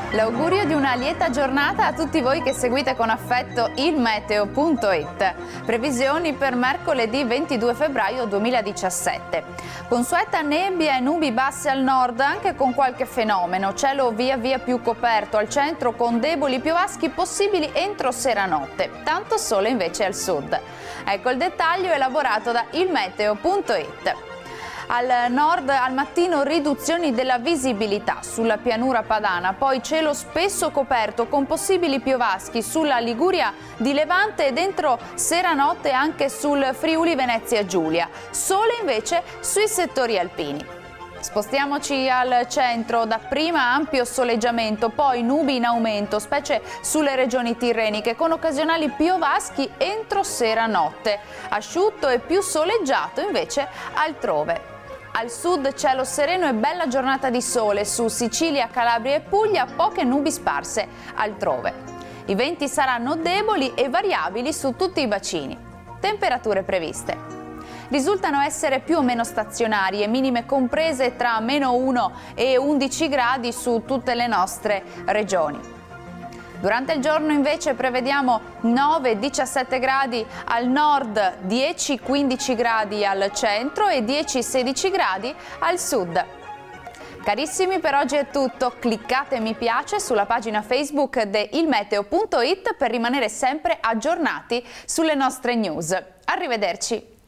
L'augurio di una lieta giornata a tutti voi che seguite con affetto il meteo.it. Previsioni per mercoledì 22 febbraio 2017. Consueta nebbia e nubi basse al nord, anche con qualche fenomeno. Cielo via via più coperto al centro con deboli piovaschi possibili entro seranotte. Tanto sole invece al sud. Ecco il dettaglio elaborato da ilmeteo.it. Al nord al mattino riduzioni della visibilità sulla pianura padana, poi cielo spesso coperto con possibili piovaschi sulla Liguria di Levante e dentro seranotte anche sul Friuli Venezia Giulia, sole invece sui settori alpini. Spostiamoci al centro, dapprima ampio soleggiamento, poi nubi in aumento, specie sulle regioni tirreniche, con occasionali piovaschi entro seranotte, asciutto e più soleggiato invece altrove. Al sud cielo sereno e bella giornata di sole, su Sicilia, Calabria e Puglia poche nubi sparse altrove. I venti saranno deboli e variabili su tutti i bacini. Temperature previste. Risultano essere più o meno stazionarie, minime comprese tra -1 e 11 gradi su tutte le nostre regioni. Durante il giorno invece prevediamo 9-17 gradi al nord, 10-15 gradi al centro e 10-16 gradi al sud. Carissimi, per oggi è tutto. Cliccate mi piace sulla pagina Facebook di ilmeteo.it per rimanere sempre aggiornati sulle nostre news. Arrivederci!